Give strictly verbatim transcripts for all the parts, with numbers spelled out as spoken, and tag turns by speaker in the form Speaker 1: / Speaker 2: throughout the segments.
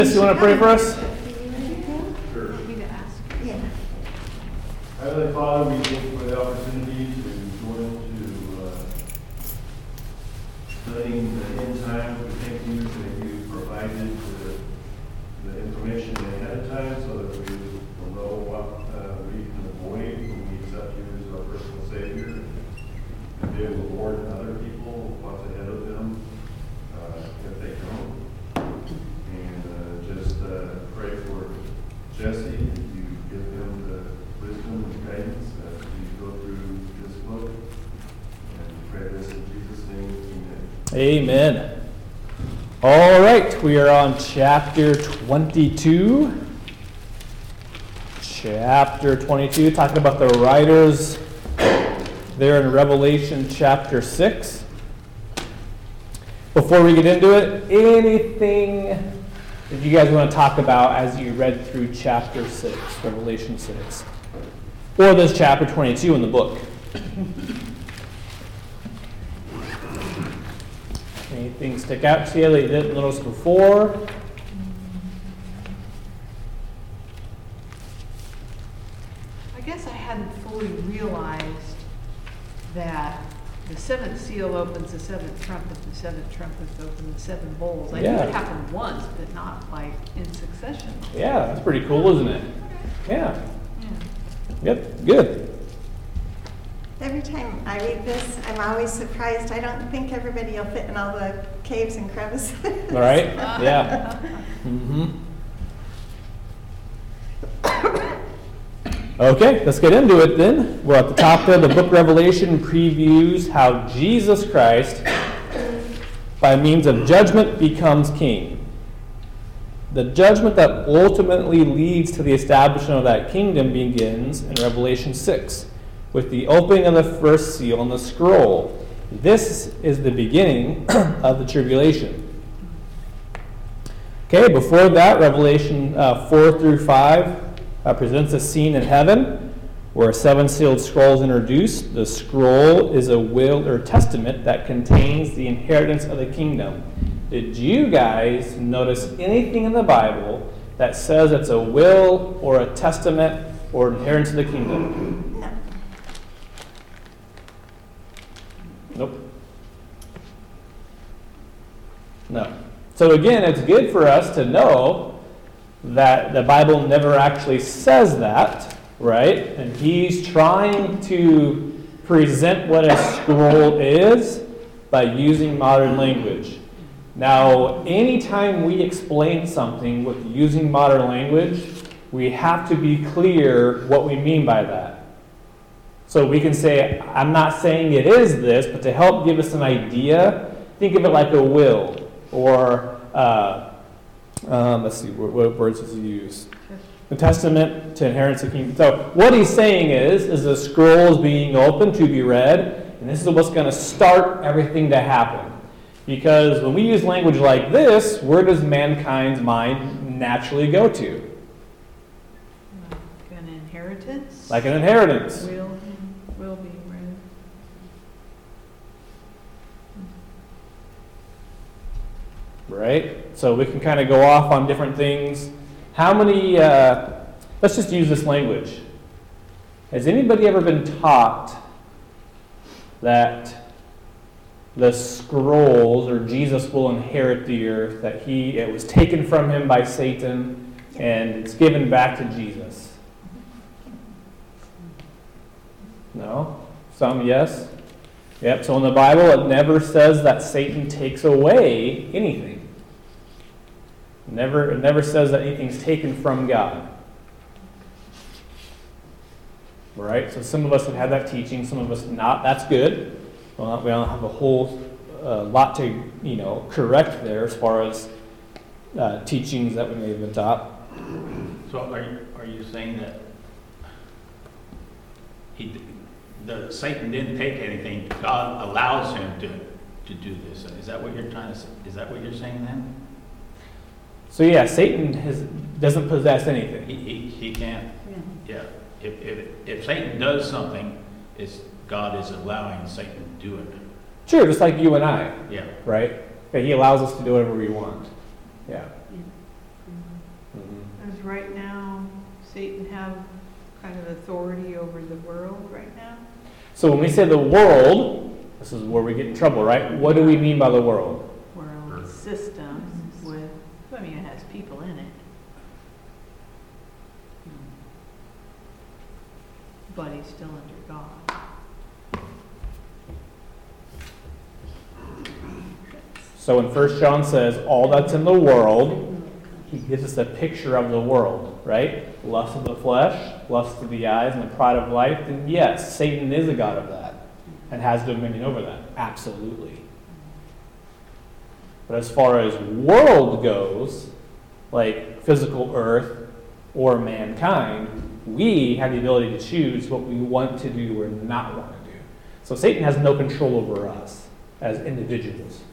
Speaker 1: You want to pray for us?
Speaker 2: Sure.
Speaker 3: Yeah.
Speaker 2: Heavenly Father, we thank you for the opportunity to go into uh, studying the end times. We thank you that you provided the, the information ahead of time so that we will know what uh, we can avoid when we accept you as our personal Savior. And be able to warn other people what's ahead of them uh, if they don't. And uh, just uh, pray for Jesse, that you give him the wisdom and guidance as we go through this book. And we pray this in Jesus' name, amen.
Speaker 1: Amen. All right, we are on chapter twenty-two. Chapter twenty-two, talking about the writers there in Revelation chapter six. Before we get into it, anything that you guys want to talk about as you read through chapter six, Revelation six? Or this chapter twenty-two in the book? Anything stick out to you that you didn't notice before?
Speaker 4: I guess I hadn't fully realized that the seventh seal opens the seventh trumpet, the seventh trumpet opens the seven bowls. I
Speaker 1: Yeah.
Speaker 4: knew it happened once, but not like in succession.
Speaker 1: Yeah, that's pretty cool, isn't it? Yeah.
Speaker 4: Yeah.
Speaker 1: Yep, good.
Speaker 3: Every time I read this, I'm always surprised. I don't think everybody will fit in all the caves and crevices.
Speaker 1: All right? Yeah. Mm-hmm. Okay, let's get into it then. We're at the top there. The book Revelation previews how Jesus Christ, by means of judgment, becomes king. The judgment that ultimately leads to the establishment of that kingdom begins in Revelation six, with the opening of the first seal on the scroll. This is the beginning of the tribulation. Okay, before that, Revelation uh, four through five uh, presents a scene in heaven where a seven-sealed scroll is introduced. The scroll is a will or testament that contains the inheritance of the kingdom. Did you guys notice anything in the Bible that says it's a will or a testament or inheritance of the kingdom?
Speaker 3: No.
Speaker 1: Nope. No. So again, it's good for us to know that the Bible never actually says that, right? And he's trying to present what a scroll is by using modern language. Now, anytime we explain something with using modern language, we have to be clear what we mean by that. So we can say, I'm not saying it is this, but to help give us an idea, think of it like a will, or, uh, um, let's see, what, what words does he use? The testament to inheritance of kingdom. So what he's saying is, is the scroll is being opened to be read, and this is what's going to start everything to happen. Because when we use language like this, where does mankind's mind naturally go to?
Speaker 4: Like an inheritance.
Speaker 1: Like an inheritance.
Speaker 4: Will, will be read.
Speaker 1: Right? So we can kind of go off on different things. How many, uh, let's just use this language. Has anybody ever been taught that the scrolls, or Jesus will inherit the earth, that he, it was taken from him by Satan, and it's given back to Jesus? No? Some yes? Yep, so in the Bible it never says that Satan takes away anything. Never, it never says that anything's taken from God. Right? So some of us have had that teaching, some of us not. That's good. Well, we don't have a whole uh, lot to, you know, correct there as far as uh, teachings that we may have been taught.
Speaker 5: So are you, are you saying that he, the Satan didn't take anything? God allows him to, to do this. Is that what you're trying to say? Is that what you're saying then?
Speaker 1: So yeah, Satan has, doesn't possess anything.
Speaker 5: He, he, he can't. Yeah. If, if if Satan does something, it's God is allowing Satan to do it.
Speaker 1: Sure, just like you and I.
Speaker 5: Yeah.
Speaker 1: Right? That he allows us to do whatever we want. Yeah.
Speaker 4: does right now Satan have kind of authority over the world right now?
Speaker 1: So when we say the world, this is where we get in trouble, right? What do we mean by the world?
Speaker 4: World system with, I mean, it has people in it. But he's still under God.
Speaker 1: So when First John says all that's in the world, he gives us a picture of the world, right? Lust of the flesh, lust of the eyes, and the pride of life. And yes, Satan is a god of that and has dominion over that. Absolutely. But as far as world goes, like physical earth or mankind, we have the ability to choose what we want to do or not want to do. So Satan has no control over us as individuals.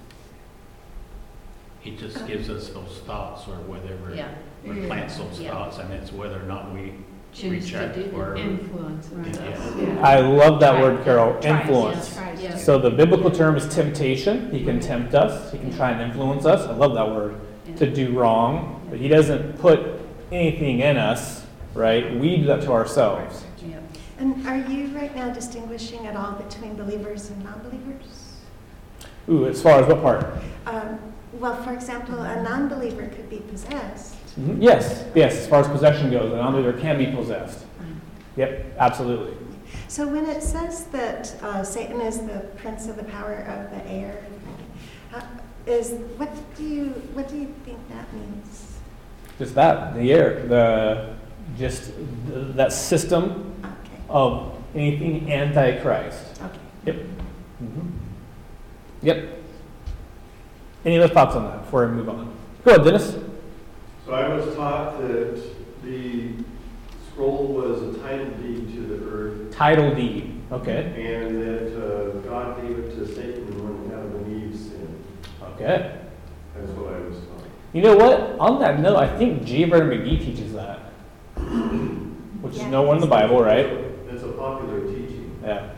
Speaker 5: He just gives us those thoughts or whatever,
Speaker 6: Yeah.
Speaker 5: or plants those
Speaker 6: Yeah.
Speaker 5: thoughts, and it's whether or not we
Speaker 6: Choose to
Speaker 5: reject
Speaker 6: do
Speaker 5: or.
Speaker 4: Influence
Speaker 6: Right.
Speaker 4: us.
Speaker 5: Yeah.
Speaker 4: Yeah.
Speaker 1: I love that
Speaker 6: Tries,
Speaker 1: word, Carol,
Speaker 6: tries,
Speaker 1: influence.
Speaker 6: yeah, tries, yeah.
Speaker 1: So the biblical term is temptation. He can tempt us. He can try and influence us. I love that word.
Speaker 6: Yeah.
Speaker 1: To do wrong. But he doesn't put anything in us, right? We do that to ourselves.
Speaker 6: Yeah.
Speaker 3: And are you right now distinguishing at all between believers and non-believers?
Speaker 1: Ooh, as far as what part?
Speaker 3: Um, well, for example, a non-believer could be possessed.
Speaker 1: Mhm. Yes, yes, as far as possession goes, an unbeliever can be possessed. Yep, absolutely.
Speaker 3: So when it says that uh, Satan is the prince of the power of the air, uh, is what do you what do you think that means?
Speaker 1: Just that, the air, the just the, that system
Speaker 3: Okay.
Speaker 1: of anything antichrist.
Speaker 3: Okay.
Speaker 1: Yep. Mhm. Yep. Any other thoughts on that before I move on? Go ahead, Dennis.
Speaker 2: So I was taught that the scroll was a title deed to the earth,
Speaker 1: Title deed. Okay.
Speaker 2: and that uh, God gave it to Satan when Adam and Eve sinned.
Speaker 1: Okay.
Speaker 2: That's what I was taught.
Speaker 1: You know what? On that note, I think J. Vernon McGee teaches that, which is
Speaker 3: Yeah.
Speaker 1: nowhere in the Bible, right?
Speaker 2: It's a popular teaching.
Speaker 1: Yeah.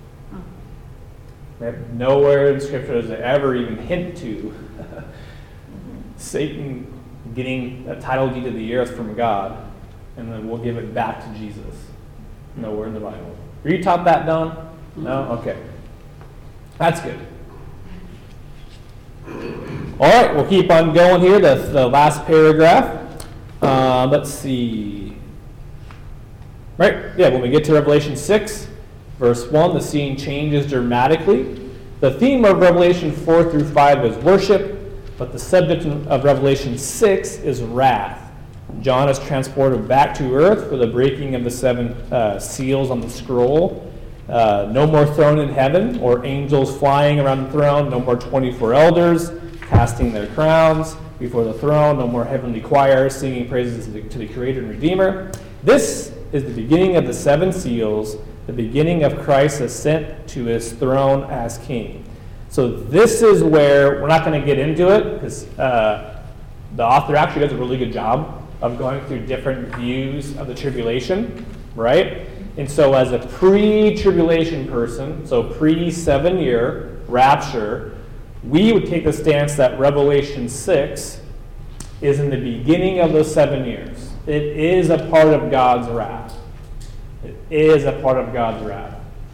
Speaker 1: Yep. Nowhere in Scripture does it ever even hint to Satan getting a title deed to the earth from God, and then we'll give it back to Jesus. Nowhere in the Bible. Were you taught that, Don? No? Okay. That's good. All right, we'll keep on going here. The, the last paragraph. Uh, let's see. Right, yeah, when we get to Revelation six, verse one, the scene changes dramatically. The theme of Revelation four through five is worship, but the subject of Revelation six is wrath. John is transported back to earth for the breaking of the seven uh, seals on the scroll. Uh, no more throne in heaven or angels flying around the throne. No more twenty-four elders casting their crowns before the throne. No more heavenly choirs singing praises to the, to the Creator and Redeemer. This is the beginning of the seven seals, the beginning of Christ's ascent to his throne as king. So this is where, we're not going to get into it, because uh, the author actually does a really good job of going through different views of the tribulation, right? And so as a pre-tribulation person, so pre-seven-year rapture, we would take the stance that Revelation six is in the beginning of those seven years. It is a part of God's wrath. It is a part of God's wrath.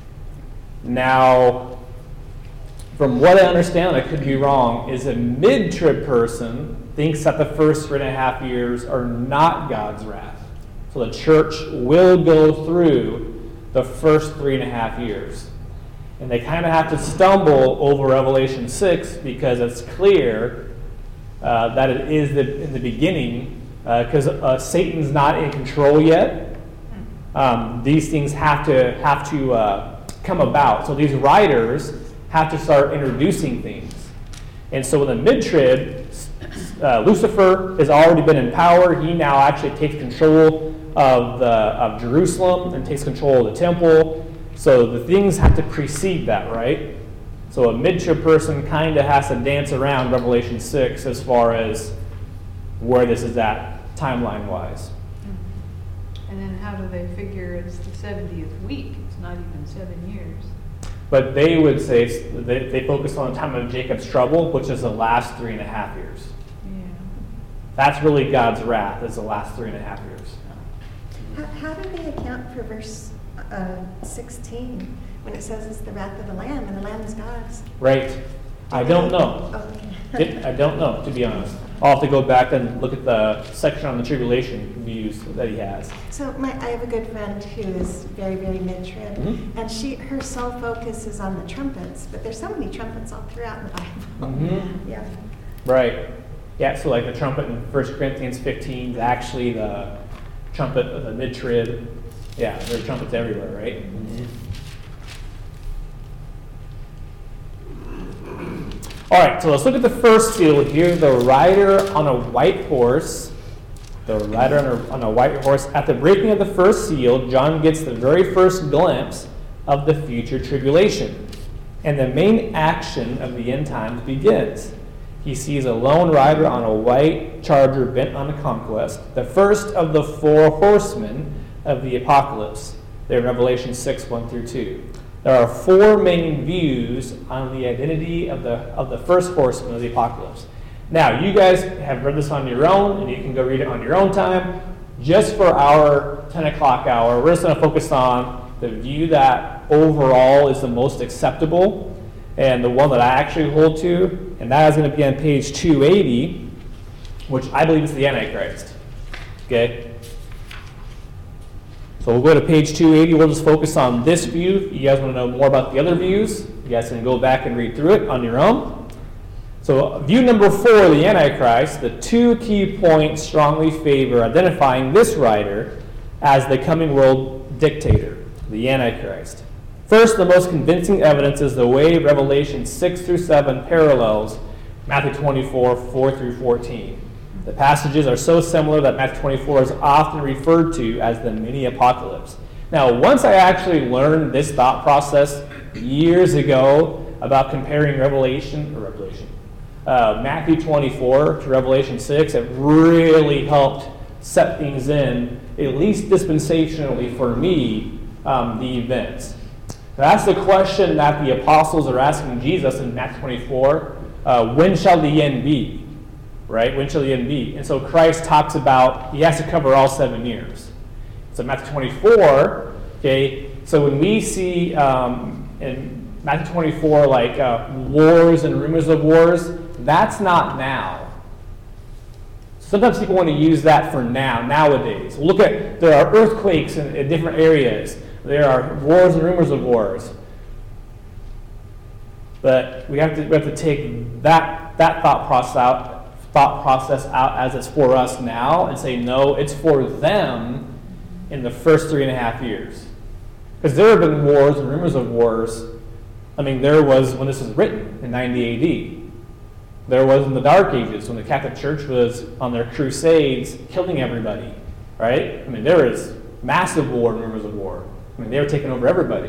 Speaker 1: Now, from what I understand, I could be wrong, is a mid-trib person thinks that the first three and a half years are not God's wrath. So the church will go through the first three and a half years. And they kind of have to stumble over Revelation six because it's clear uh, that it is the, in the beginning, because uh, uh, Satan's not in control yet. Um, these things have to have to uh, come about. So these writers have to start introducing things. And so in the mid-trib, uh, Lucifer has already been in power. He now actually takes control of, the, of Jerusalem and takes control of the temple. So the things have to precede that, right? So a mid-trib person kind of has to dance around Revelation six as far as where this is at timeline-wise.
Speaker 4: And then how do they figure it's the seventieth week? It's not even seven years.
Speaker 1: But they would say they, they focus on the time of Jacob's trouble, which is the last three and a half years.
Speaker 4: Yeah.
Speaker 1: That's really God's wrath, is the last three and a half years.
Speaker 3: How, how do they account for verse uh, sixteen when it says it's the wrath of the Lamb and the Lamb is God's?
Speaker 1: Right. I don't know.
Speaker 3: Oh, okay.
Speaker 1: It- I don't know, to be honest. I'll have to go back and look at the section on the tribulation views that he has.
Speaker 3: So my, I have a good friend who is very, very mid-trib,
Speaker 1: Mhm.
Speaker 3: and she her sole focus is on the trumpets, but there's so many trumpets all throughout the Bible.
Speaker 1: Mhm.
Speaker 3: Yeah.
Speaker 1: Right. Yeah, so like the trumpet in First Corinthians fifteen is actually the trumpet of the mid-trib. Yeah, there are trumpets everywhere, right? All right, so let's look at the first seal here. The rider on a white horse. The rider on a, on a white horse. At the breaking of the first seal, John gets the very first glimpse of the future tribulation. And the main action of the end times begins. He sees a lone rider on a white charger bent on a conquest, the first of the four horsemen of the apocalypse. There in Revelation six, one through two. There are four main views on the identity of the of the first horseman of the apocalypse. Now, you guys have read this on your own, and you can go read it on your own time. Just for our ten o'clock hour, we're just going to focus on the view that overall is the most acceptable, and the one that I actually hold to, and that is going to be on page two eighty, which I believe is the Antichrist. Okay? So we'll go to page two eighty. We'll just focus on this view. If you guys want to know more about the other views, you guys can go back and read through it on your own. So view number four, the Antichrist, the two key points strongly favor identifying this rider as the coming world dictator, the Antichrist. First, the most convincing evidence is the way Revelation six through seven parallels Matthew twenty-four, four through fourteen. The passages are so similar that Matthew twenty-four is often referred to as the mini apocalypse. Now, once I actually learned this thought process years ago about comparing Revelation, or Revelation, uh, Matthew twenty-four to Revelation six, it really helped set things in, at least dispensationally for me, um, the events. That's the question that the apostles are asking Jesus in Matthew twenty-four. Uh, when shall the end be? Right? When shall the end be? And so Christ talks about, he has to cover all seven years. So Matthew twenty-four, okay, so when we see um, in Matthew twenty-four, like uh, wars and rumors of wars, that's not now. Sometimes people want to use that for now, nowadays. Look at, there are earthquakes in, in different areas. There are wars and rumors of wars. But we have to, we have to take that, that thought process out, thought process out as it's for us now and say, no, it's for them in the first three and a half years. Because there have been wars and rumors of wars. I mean, there was when this was written in ninety A D. There was in the Dark Ages when the Catholic Church was on their crusades killing everybody, right? I mean, there was massive war and rumors of war. I mean, they were taking over everybody.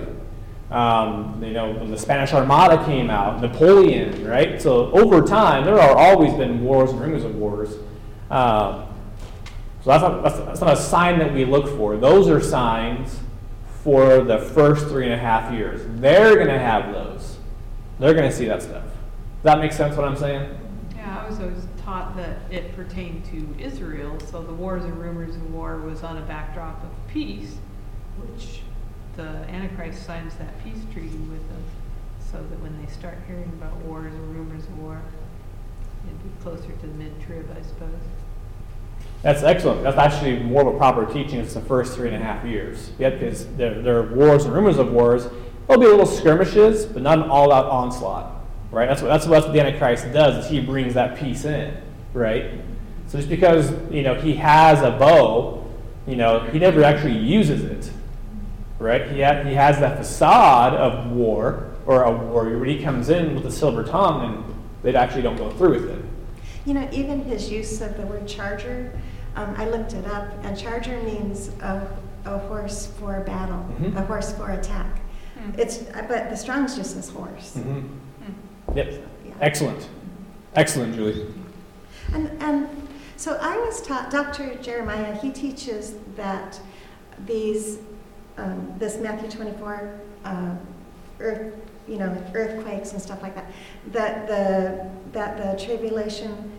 Speaker 1: Um, you know, when the Spanish Armada came out, Napoleon, right? So over time, there are always been wars and rumors of wars. Um, so that's not, that's, that's not a sign that we look for. Those are signs for the first three and a half years. They're going to have those. They're going to see that stuff. Does that make sense what I'm saying?
Speaker 4: Yeah, I was always taught that it pertained to Israel, so the wars and rumors of war was on a backdrop of peace, which the Antichrist signs that peace treaty with them, so that when they start hearing about wars or rumors of war, it'd be closer to the mid-trib, I suppose.
Speaker 1: That's excellent. That's actually more of a proper teaching. It's the first three and a half years. Yeah, because there, there are wars and rumors of wars. There'll be little skirmishes, but not an all-out onslaught. Right? That's what that's what the Antichrist does. Is he brings that peace in. Right? So just because you know he has a bow, you know he never actually uses it. Right? He ha- he has that facade of war or a warrior, but he comes in with a silver tongue, and they actually don't go through with it.
Speaker 3: You know, even his use of the word charger, um, I looked it up, and charger means a, a horse for battle,
Speaker 1: Mhm.
Speaker 3: a horse for attack.
Speaker 4: Hmm.
Speaker 3: It's but the Strong's just says horse.
Speaker 1: Mm-hmm.
Speaker 4: Hmm.
Speaker 1: Yep.
Speaker 3: Yeah.
Speaker 1: Excellent. Excellent, Julie.
Speaker 3: And and so I was taught, Doctor Jeremiah, he teaches that these um, this Matthew twenty-four uh, earth, you know, earthquakes and stuff like that, that the that the tribulation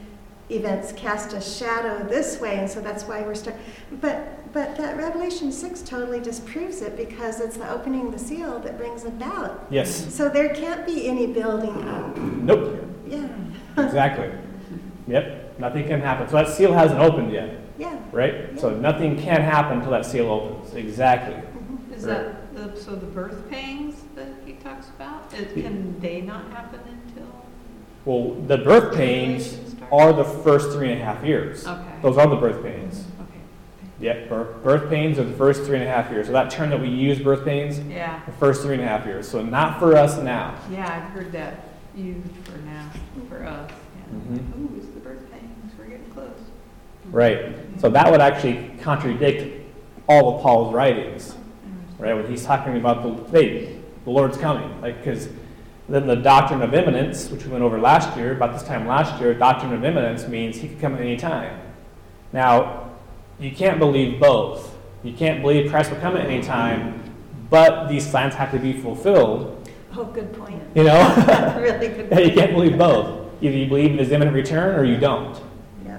Speaker 3: events cast a shadow this way, and so that's why we're stuck. But but that Revelation six totally disproves it, because it's the opening of the seal that brings about.
Speaker 1: Yes.
Speaker 3: So there can't be any building up.
Speaker 1: Nope.
Speaker 3: Yeah.
Speaker 1: Exactly. Yep. Nothing can happen. So that seal hasn't opened yet,
Speaker 3: Yeah.
Speaker 1: right? So nothing can happen until that seal opens. Exactly.
Speaker 4: Is that, the so the birth pangs that he talks about, is- can they not happen until?
Speaker 1: Well, the birth pains
Speaker 4: tribulation starts?
Speaker 1: are the first three and a half years.
Speaker 4: Okay.
Speaker 1: Those are the birth pains.
Speaker 4: Okay.
Speaker 1: Yeah, birth, birth pains are the first three and a half years. So that term that we use, birth pains,
Speaker 4: Yeah,
Speaker 1: the first three and a half years. So not for us now.
Speaker 4: yeah, I've heard that used for now, for us. Yeah.
Speaker 1: Mhm.
Speaker 4: Ooh, it's the birth pangs, we're getting close.
Speaker 1: Right. So that would actually contradict all of Paul's writings, right? When he's talking about the, hey, the Lord's coming. Like, because then the doctrine of imminence, which we went over last year, about this time last year, doctrine of imminence means he could come at any time. Now, you can't believe both. You can't believe Christ will come at any time, but these signs have to be fulfilled.
Speaker 3: Oh, good point.
Speaker 1: You know?
Speaker 3: Really good
Speaker 1: Yeah, you
Speaker 3: point.
Speaker 1: can't believe both. Either you believe in his imminent return or you don't.
Speaker 3: Yeah.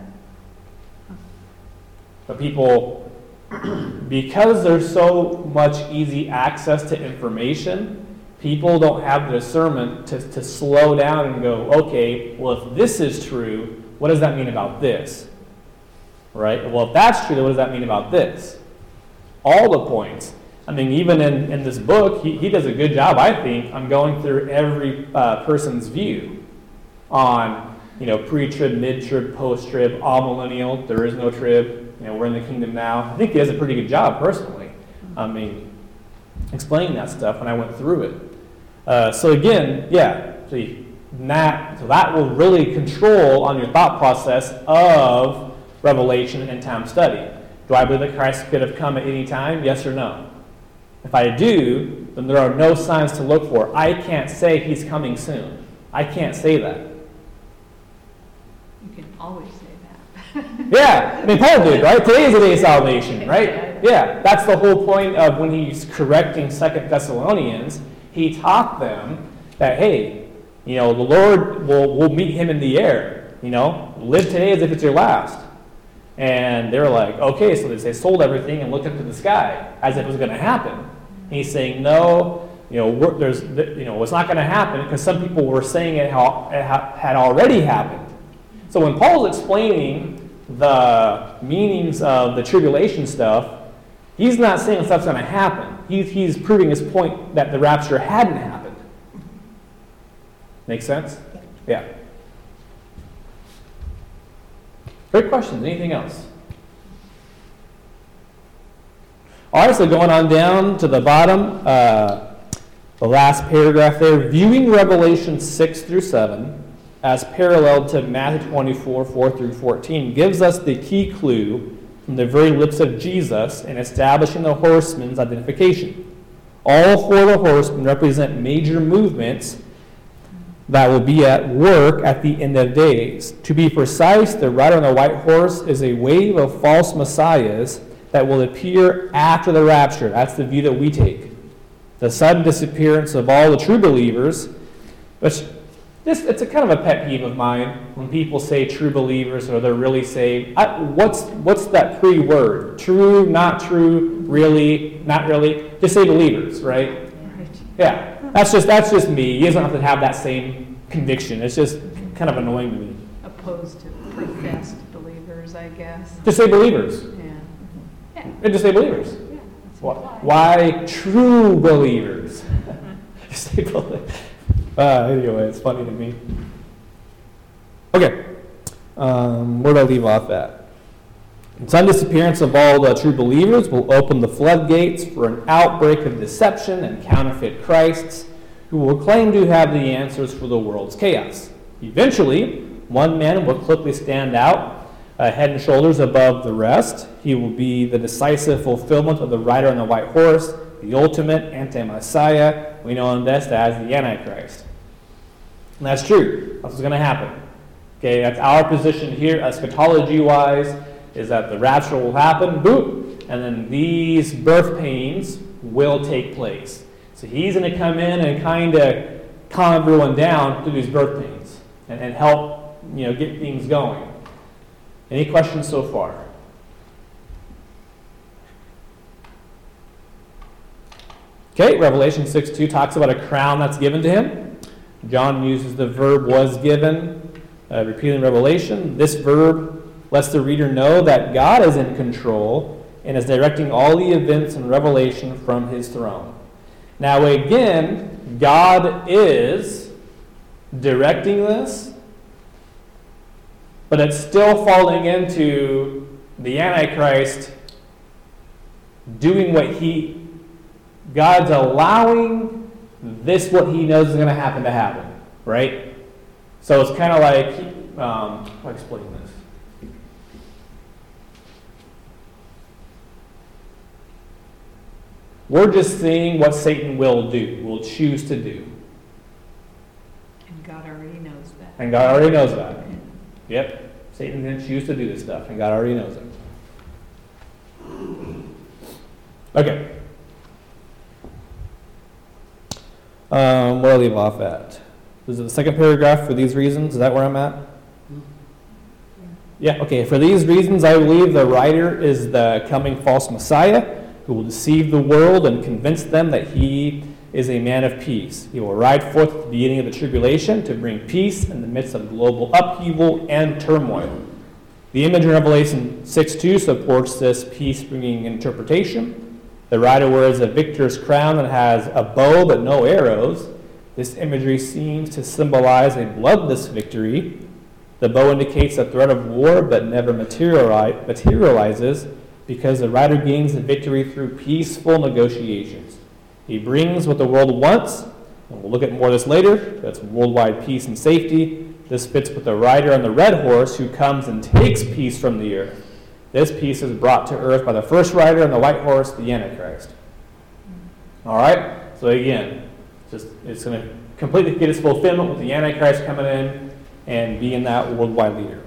Speaker 1: But people, because there's so much easy access to information, people don't have the discernment to, to slow down and go, okay, well, if this is true, what does that mean about this? Right? Well, if that's true, then what does that mean about this? All the points. I mean, even in, in this book, he, he does a good job, I think, on going through every uh, person's view on, you know, pre-trib, mid-trib, post-trib, all-millennial, there is no trib, you know, we're in the kingdom now. I think he does a pretty good job, personally. I mean, explaining that stuff when I went through it. Uh, so again, yeah, see, that, so that will really control on your thought process of Revelation and time study. Do I believe that Christ could have come at any time? Yes or no? If I do, then there are no signs to look for. I can't say he's coming soon. I can't say that.
Speaker 4: You can always say that.
Speaker 1: Yeah, I mean, Paul did, right? Today is the day of salvation, right? Yeah, that's the whole point of when he's correcting Second Thessalonians. He taught them that, hey, you know, the Lord will will meet him in the air. You know, live today as if it's your last. And they were like, okay, so they sold everything and looked up to the sky as if it was going to happen. And he's saying, no, you know, we're, there's, you know, it's not going to happen, because some people were saying it had already happened. So when Paul's explaining the meanings of the tribulation stuff, he's not saying stuff's going to happen. He's, he's proving his point that the rapture hadn't happened. Make sense? Yeah. Great questions. Anything else? All right, so going on down to the bottom, uh, the last paragraph there, viewing Revelation six through seven as parallel to Matthew twenty-four, four through fourteen, gives us the key clue from the very lips of Jesus in establishing the horseman's identification. All four of the horsemen represent major movements that will be at work at the end of days. To be precise, the rider on the white horse is a wave of false messiahs that will appear after the rapture. That's the view that we take. The sudden disappearance of all the true believers, which this, it's a kind of a pet peeve of mine when people say true believers or they're really saved. I, what's, what's that pre-word? True, not true, really, not really? Just say believers, right?
Speaker 4: Right.
Speaker 1: Yeah. That's just that's just me. He doesn't have to have that same conviction. It's just kind of annoying to me.
Speaker 4: Opposed to professed believers, I guess.
Speaker 1: Just say believers.
Speaker 4: Yeah. Yeah.
Speaker 1: And just say believers.
Speaker 4: Yeah. That's
Speaker 1: Why,
Speaker 4: implied.
Speaker 1: why true believers? Just say believers. Uh, anyway, it's funny to me. Okay. Um, where did I leave off at? The sudden disappearance of all the true believers will open the floodgates for an outbreak of deception and counterfeit Christs who will claim to have the answers for the world's chaos. Eventually, one man will quickly stand out, uh, head and shoulders above the rest. He will be the decisive fulfillment of the rider on the white horse, the ultimate anti-Messiah. We know him best as the Antichrist. And that's true. That's what's going to happen. Okay, that's our position here, eschatology-wise, is that the rapture will happen, boop, and then these birth pains will take place. So he's going to come in and kind of calm everyone down through these birth pains and, and help, you know, get things going. Any questions so far? Okay, Revelation six two talks about a crown that's given to him. John uses the verb was given, uh, repeating Revelation. This verb lets the reader know that God is in control and is directing all the events in Revelation from his throne. Now again, God is directing this, but it's still falling into the Antichrist doing what he, God's allowing this, what he knows is going to happen to happen, right? So it's kind of like, um, how do I explain this? We're just seeing what Satan will do, will choose to do.
Speaker 4: And God already knows that.
Speaker 1: And God already knows that. Yep. Satan's going to choose to do this stuff, and God already knows it. Okay. Um, where do I leave off at? Is it the second paragraph for these reasons? Is that where I'm at? Yeah, okay. For these reasons, I believe the writer is the coming false Messiah who will deceive the world and convince them that he is a man of peace. He will ride forth at the beginning of the tribulation to bring peace in the midst of global upheaval and turmoil. The image in Revelation six two supports this peace-bringing interpretation. The rider wears a victor's crown that has a bow but no arrows. This imagery seems to symbolize a bloodless victory. The bow indicates a threat of war but never materiali- materializes because the rider gains the victory through peaceful negotiations. He brings what the world wants, and we'll look at more of this later. That's worldwide peace and safety. This fits with the rider on the red horse who comes and takes peace from the earth. This peace is brought to earth by the first rider on the white horse, the Antichrist. All right? So again, just it's going to completely get its fulfillment with the Antichrist coming in and being that worldwide leader.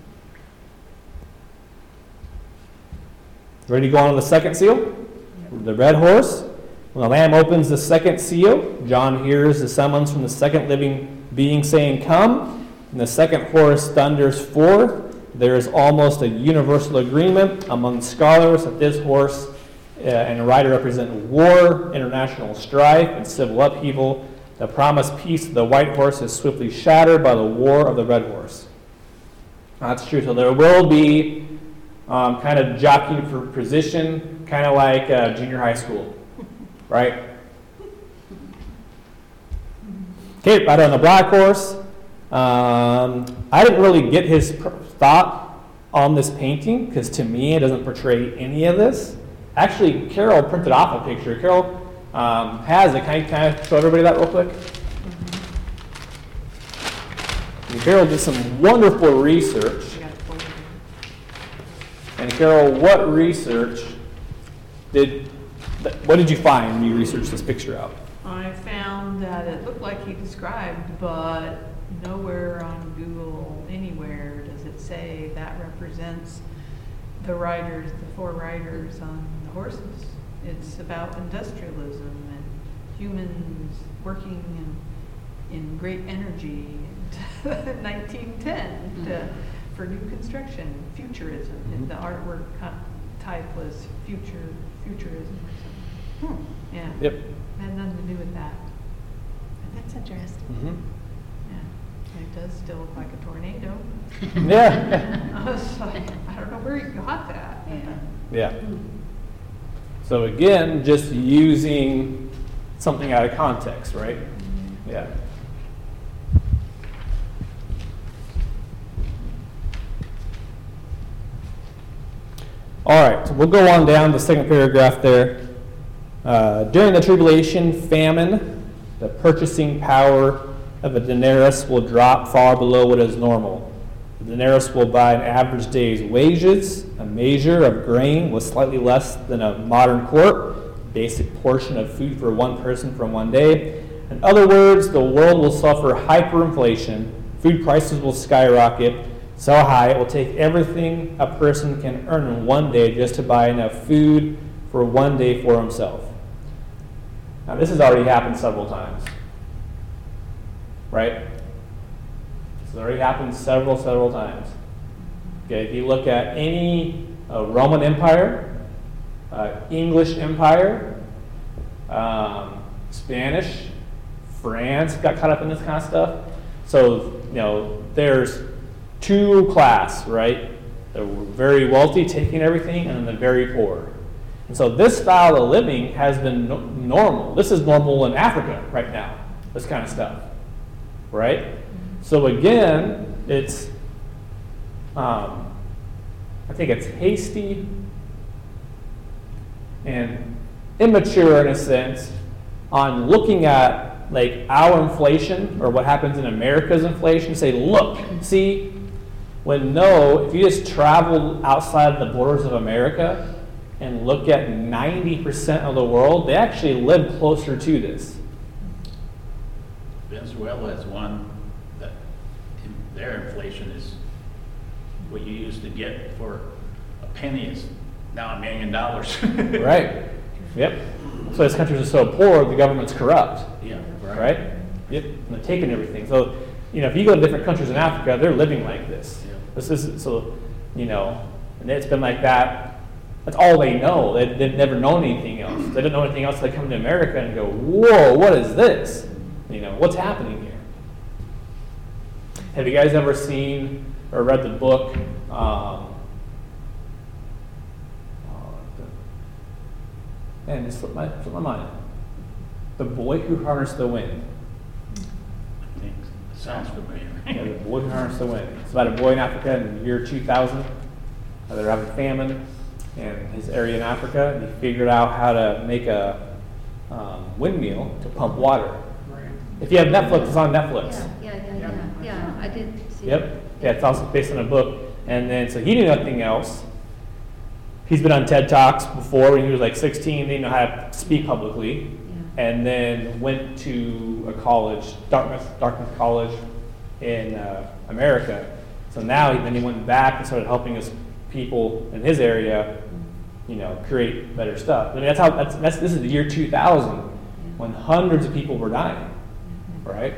Speaker 1: Ready to go on to the second seal? The red horse. When the Lamb opens the second seal, John hears the summons from the second living being saying, "Come." And the second horse thunders forth. There is almost a universal agreement among scholars that this horse uh, and rider represent war, international strife, and civil upheaval. The promised peace of the white horse is swiftly shattered by the war of the red horse. That's true. So there will be um, kind of jockeying for position, kind of like uh, junior high school, right? Okay, rider on the black horse. Um, I didn't really get his pr- thought on this painting because to me it doesn't portray any of this. Actually, Carol printed off a picture. Carol um, has it. Can I kind of show everybody that real quick? And Carol did some wonderful research. And Carol, what research did, what did you find when you researched this picture out?
Speaker 4: I found that it looked like he described, but nowhere on Google, anywhere, does it say that represents the riders, the four riders on the horses. It's about industrialism and humans working in, in great energy in nineteen ten to, for new construction, futurism.
Speaker 1: Mm-hmm.
Speaker 4: The artwork co- type was future futurism or something.
Speaker 3: Hmm.
Speaker 4: Yeah.
Speaker 1: Yep.
Speaker 4: It had nothing to do with that.
Speaker 3: That's interesting.
Speaker 1: Mm-hmm.
Speaker 4: Yeah. It does still look like a tornado.
Speaker 1: Yeah.
Speaker 4: I was like, I don't know where you got that.
Speaker 1: Yeah. So again, just using something out of context, right? Yeah. All right, so we'll go on down the second paragraph there. Uh, during the tribulation, famine, the purchasing power of a denarius will drop far below what is normal. The denarius will buy an average day's wages. A measure of grain was slightly less than a modern quart, basic portion of food for one person from one day. In other words, the world will suffer hyperinflation. Food prices will skyrocket so high it will take everything a person can earn in one day just to buy enough food for one day for himself. Now, this has already happened several times, right? This has already happened several, several times. Okay, if you look at any uh, Roman Empire, uh, English Empire, um, Spanish, France got caught up in this kind of stuff. So, you know, there's two class, right? The very wealthy taking everything, and then the very poor. And so this style of living has been no- normal. This is normal in Africa right now, this kind of stuff, right? So again, it's, um, I think it's hasty and immature in a sense on looking at like our inflation or what happens in America's inflation. Say, look, see, when no, if you just travel outside the borders of America and look at ninety percent of the world, they actually live closer to this.
Speaker 5: Venezuela is one that in their inflation is what you used to get for a penny is now a million dollars.
Speaker 1: Right. Yep. So this countries are so poor, the government's corrupt.
Speaker 5: Yeah, right.
Speaker 1: Right? Yep. And they're taking everything. So, you know, if you go to different countries in Africa, they're living like this.
Speaker 5: Yeah.
Speaker 1: This is so, you know, and it's been like that. That's all they know. They, they've never known anything else. They don't know anything else. They come to America and go, whoa, what is this? You know, what's happening here? Have you guys ever seen or read the book? Um, and it slipped my, slipped my mind. The Boy Who Harnessed the Wind.
Speaker 5: I think it sounds familiar.
Speaker 1: Yeah, The Boy Who Harnessed the Wind. It's about a boy in Africa in the year two thousand. Uh, they're having famine in his area in Africa, and he figured out how to make a um, windmill to pump water. If you have Netflix, it's on Netflix.
Speaker 6: Yeah, yeah, yeah, yeah, yeah, I did see
Speaker 1: Yep.
Speaker 6: it.
Speaker 1: Yeah, it's also based on a book. And then, so he knew nothing else. He's been on TED Talks before when he was like sixteen, didn't know how to speak publicly.
Speaker 6: Yeah.
Speaker 1: And then went to a college, Dartmouth, Dartmouth College in uh, America. So now, he, then he went back and started helping his people in his area, you know, create better stuff. I mean, that's how, that's, that's this is the year two thousand, when hundreds of people were dying, right?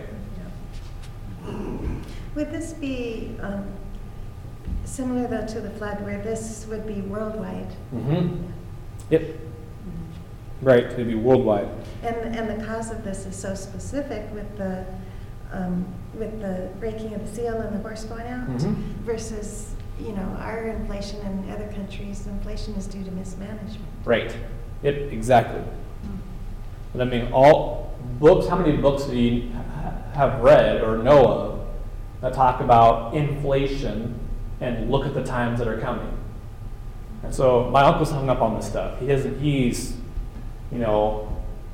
Speaker 3: Would this be um, similar though to the flood, where this would be worldwide?
Speaker 1: Mm-hmm. Yep. Right, it'd be worldwide.
Speaker 3: And and the cause of this is so specific with the um, with the breaking of the seal and the horse going out
Speaker 1: Mhm.
Speaker 3: versus, you know, our inflation in other countries. Inflation is due to mismanagement.
Speaker 1: Right. Yep, exactly. But I mean, all books, how many books do you ha- have read or know of that talk about inflation and look at the times that are coming? And so my uncle's hung up on this stuff. He doesn't, he's, you know,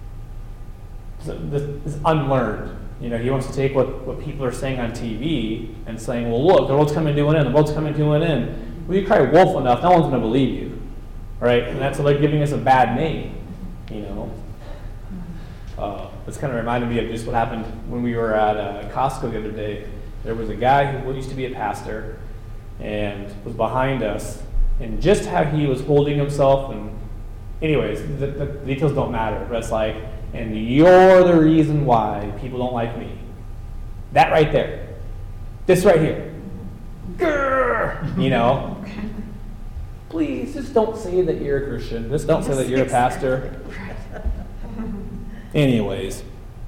Speaker 1: this is unlearned. You know, he wants to take what, what people are saying on T V and saying, well, look, the world's coming to an end, the world's coming to an end. Well, you cry wolf enough, no one's going to believe you. Right? And that's why they're giving us a bad name, you know. Uh, this kind of reminded me of just what happened when we were at uh, Costco the other day. There was a guy who used to be a pastor and was behind us, and just how he was holding himself, and anyways, the, the details don't matter, but it's like, and you're the reason why people don't like me. That right there. This right here. Grrr, you know. Please, just don't say that you're a Christian. Just don't say that you're a pastor. Anyways.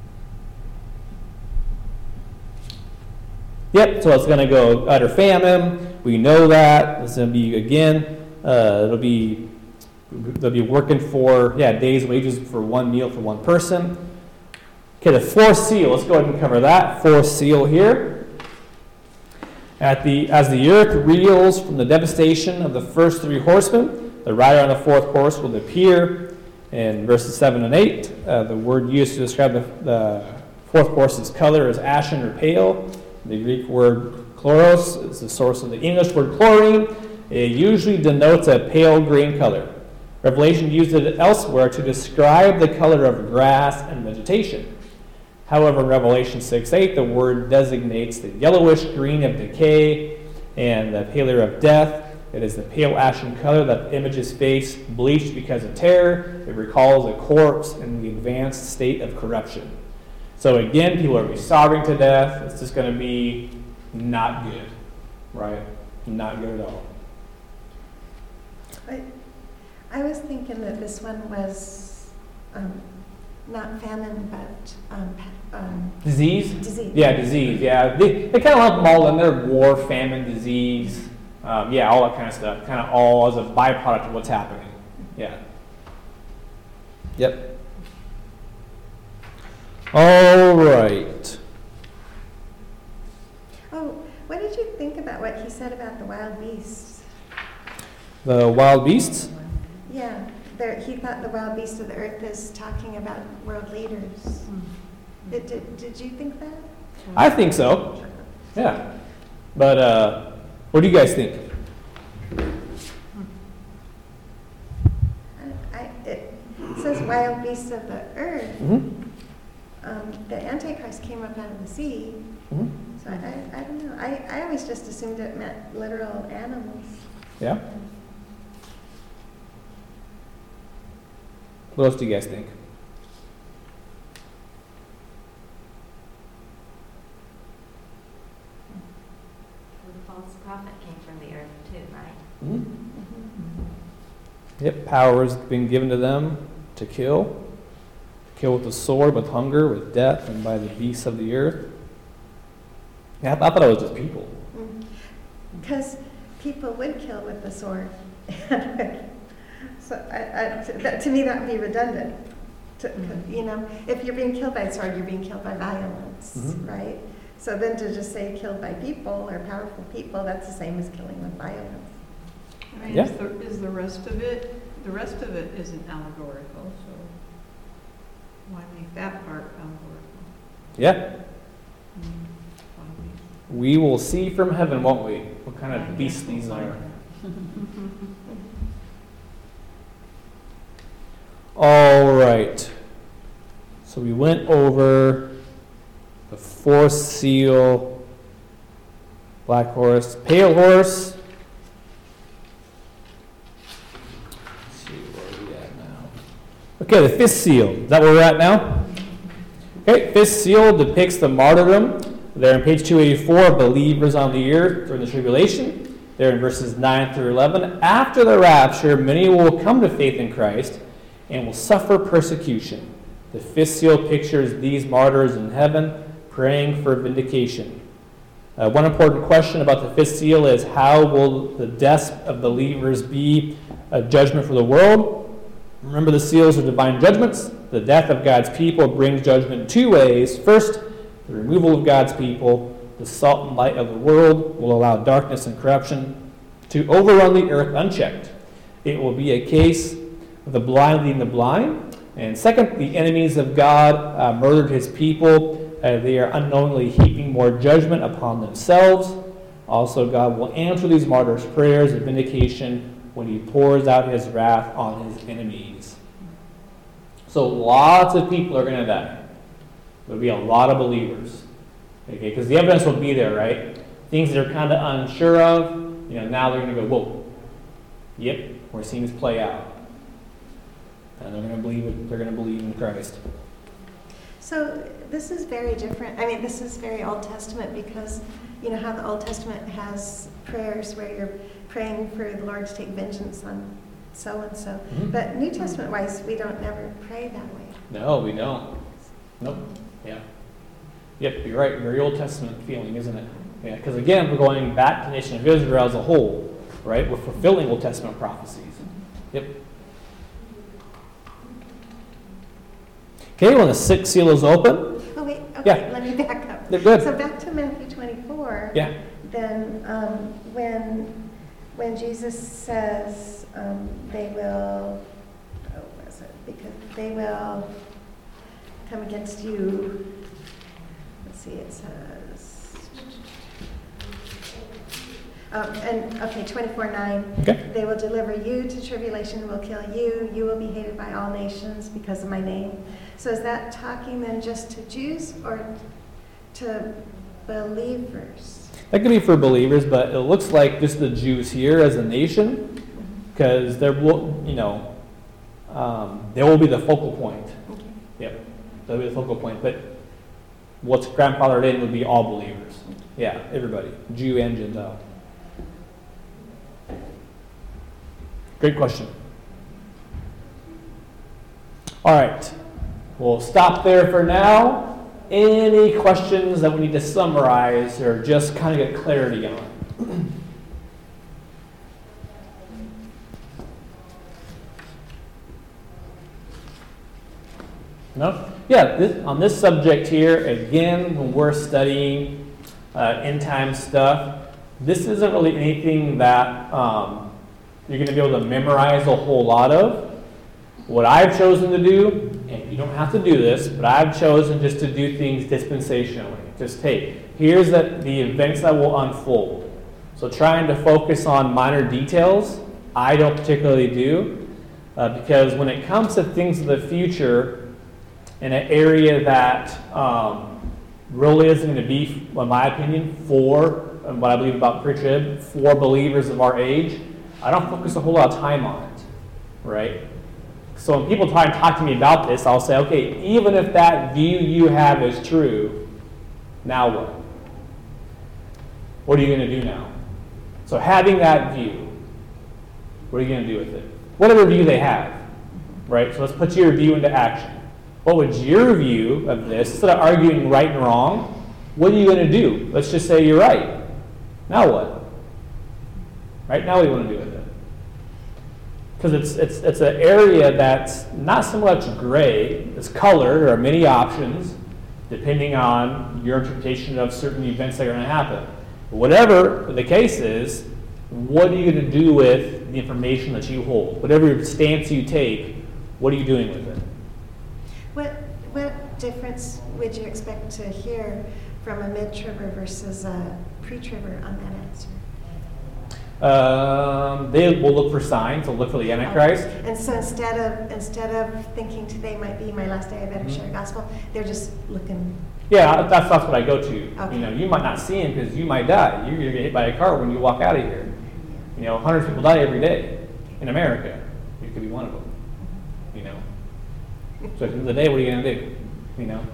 Speaker 1: Yep, so it's going to go utter famine. We know that. It's going to be, again, uh, it'll be, they'll be working for, yeah, days' wages for one meal for one person. Okay, the fourth seal, let's go ahead and cover that. Fourth seal here. At the, as the earth reels from the devastation of the first three horsemen, the rider on the fourth horse will appear. In verses seven and eight, uh, the word used to describe the, the fourth horse's color is ashen or pale. The Greek word chloros is the source of the English word chlorine. It usually denotes a pale green color. Revelation used it elsewhere to describe the color of grass and vegetation. However, in Revelation six eight, the word designates the yellowish green of decay and the paler of death. It is the pale ashen color that the image's face bleached because of terror. It recalls a corpse in the advanced state of corruption. So again, people are going to be starving to death. It's just going to be not good, right? Not good at all.
Speaker 3: I, I was thinking that this one was um, not famine, but um, pa- um,
Speaker 1: Disease?
Speaker 3: disease.
Speaker 1: Yeah, disease. Yeah, they, they kind of lump them all in there: war, famine, disease. Um, yeah, all that kind of stuff. Kind of all as a byproduct of what's happening. Yeah. Yep. All right.
Speaker 3: Oh, what did you think about what he said about the wild beasts?
Speaker 1: The wild beasts.
Speaker 3: Yeah, there, he thought the wild beast of the earth is talking about world leaders. Did, did, did you think that?
Speaker 1: I think so. Yeah. But uh, what do you guys think?
Speaker 3: I, I, it says wild beasts of the earth.
Speaker 1: Mm-hmm.
Speaker 3: Um, the Antichrist came up out of the sea.
Speaker 1: Mm-hmm.
Speaker 3: So I, I, I don't know. I, I always just assumed it meant literal animals.
Speaker 1: Yeah. What else do you guys think?
Speaker 6: The false prophet came from the earth too, right?
Speaker 1: Mm-hmm. Yep, power has been given to them to kill. To kill with the sword, with hunger, with death, and by the beasts of the earth. Yeah, I, I thought it was just people.
Speaker 3: Because people would kill with the sword. So I, I, to, that, to me, that would be redundant. To,
Speaker 1: Mm-hmm.
Speaker 3: You know, if you're being killed by a sword, you're being killed by violence,
Speaker 1: Mhm.
Speaker 3: right? So then to just say killed by people or powerful people, that's the same as killing with violence.
Speaker 4: I mean,
Speaker 1: Yeah.
Speaker 4: is the, is the rest of it, the rest of it isn't allegorical, so why make that part allegorical?
Speaker 1: Yeah.
Speaker 4: Mm, probably.
Speaker 1: We will see from heaven, won't we? What kind of beasts these are. All right. So we went over the fourth seal, black horse, pale horse. Let's see, where are we at now? Okay, the fifth seal. Is that where we're at now? Okay, fifth seal depicts the martyrdom. There in page two eighty-four, believers on the earth during the tribulation. There in verses nine through eleven. After the rapture, many will come to faith in Christ and will suffer persecution. The fifth seal pictures these martyrs in heaven praying for vindication. Uh, one important question about the fifth seal is, how will the deaths of believers be a judgment for the world? Remember, the seals are divine judgments. The death of God's people brings judgment two ways. First, the removal of God's people, the salt and light of the world, will allow darkness and corruption to overrun the earth unchecked. It will be a case of the blind leading the blind. And second, the enemies of God uh, murdered his people. Uh, they are unknowingly heaping more judgment upon themselves. Also, God will answer these martyrs' prayers of vindication when he pours out his wrath on his enemies. So lots of people are going to die. There'll be a lot of believers. Okay, because the evidence will be there, right? Things that are kind of unsure of, you know, now they're going to go, whoa, yep, we're seeing this play out. And they're going to believe it, they're going to believe in Christ.
Speaker 3: So this is very different. I mean, this is very Old Testament because you know how the Old Testament has prayers where you're praying for the Lord to take vengeance on so-and-so.
Speaker 1: Mm-hmm.
Speaker 3: But New Testament-wise, we don't never pray that way.
Speaker 1: No, we don't. Nope. Yeah. Yep, you're right. Very Old Testament feeling, isn't it? Yeah, because again, we're going back to the nation of Israel as a whole, right? We're fulfilling Old Testament prophecies. Yep. Okay, when the sixth seal is open.
Speaker 3: Oh, wait. Okay,
Speaker 1: Yeah.
Speaker 3: let me back up.
Speaker 1: They're good.
Speaker 3: So back to Matthew twenty-four.
Speaker 1: Yeah.
Speaker 3: Then um, when when Jesus says um, they will, oh, what is it? Because they will come against you. Let's see, it says. Um, and okay, twenty-four nine.
Speaker 1: Okay.
Speaker 3: They will deliver you to tribulation, will kill you. You will be hated by all nations because of my name. So is that talking then just to Jews or to believers?
Speaker 1: That could be for believers, but it looks like just the Jews here as a nation, because there will, you know, um, they will be the focal point.
Speaker 3: Okay.
Speaker 1: Yep, they'll be the focal point. But what's grandfathered in would be all believers. Yeah, everybody, Jew and Gentile. Great question. All right, we'll stop there for now. Any questions that we need to summarize or just kind of get clarity on? No? Yeah, this, on this subject here, again, when we're studying uh, end time stuff, this isn't really anything that um, you're going to be able to memorize a whole lot of. What I've chosen to do, and you don't have to do this, but I've chosen just to do things dispensationally. Just, hey, here's the, the events that will unfold. So trying to focus on minor details, I don't particularly do, uh, because when it comes to things of the future, in an area that um, really isn't going to be, in my opinion, for, and what I believe about pre-trib, for believers of our age, I don't focus a whole lot of time on it, right? So when people try and talk to me about this, I'll say, okay, even if that view you have is true, now what? What are you going to do now? So having that view, what are you going to do with it? Whatever view they have, right? So let's put your view into action. What would your view of this, instead of arguing right and wrong, what are you going to do? Let's just say you're right. Now what? Right now, what do you want to do with it? Because it's it's it's an area that's not so much gray. It's colored. There are many options depending on your interpretation of certain events that are going to happen. Whatever the case is, what are you going to do with the information that you hold? Whatever stance you take, what are you doing with it?
Speaker 3: What what difference would you expect to hear from a mid-tribber versus a pre-tribber on that answer?
Speaker 1: Um, they will look for signs. They'll look for the Antichrist.
Speaker 3: Okay. And so instead of instead of thinking today might be my last day, I better
Speaker 1: Mhm.
Speaker 3: share the gospel, they're just looking.
Speaker 1: Yeah, that's that's what I go to.
Speaker 3: Okay.
Speaker 1: You know, you might not see him because you might die. You're gonna get hit by a car when you walk out of here. You know, hundreds of people die every day in America. You could be one of them. You know. So at the end of the day, what are you gonna do? You know.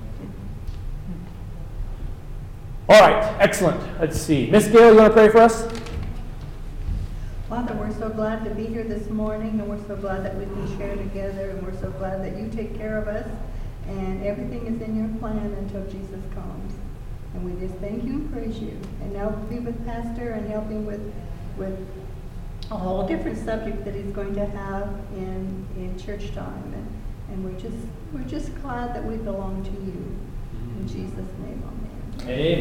Speaker 1: All right, excellent. Let's see, Miss Gail, you want to pray for us?
Speaker 7: Father, we're so glad to be here this morning, and we're so glad that we can share together, and we're so glad that you take care of us, and everything is in your plan until Jesus comes. And we just thank you and praise you. And now be with Pastor and help him with with a whole different subject that he's going to have in in church time. And, and we're just we're just glad that we belong to you. In Jesus' name, amen.
Speaker 1: Amen.